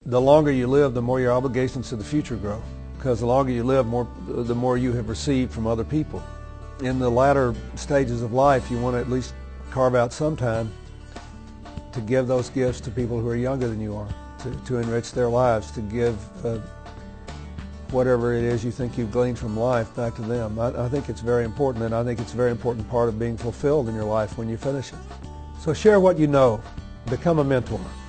the longer you live, the more your obligations to the future grow, because the longer you live, the more you have received from other people. In the latter stages of life, you want to at least carve out some time to give those gifts to people who are younger than you are, to enrich their lives, to give whatever it is you think you've gleaned from life back to them. I think it's very important, and I think it's a very important part of being fulfilled in your life when you finish it. So share what you know. Become a mentor.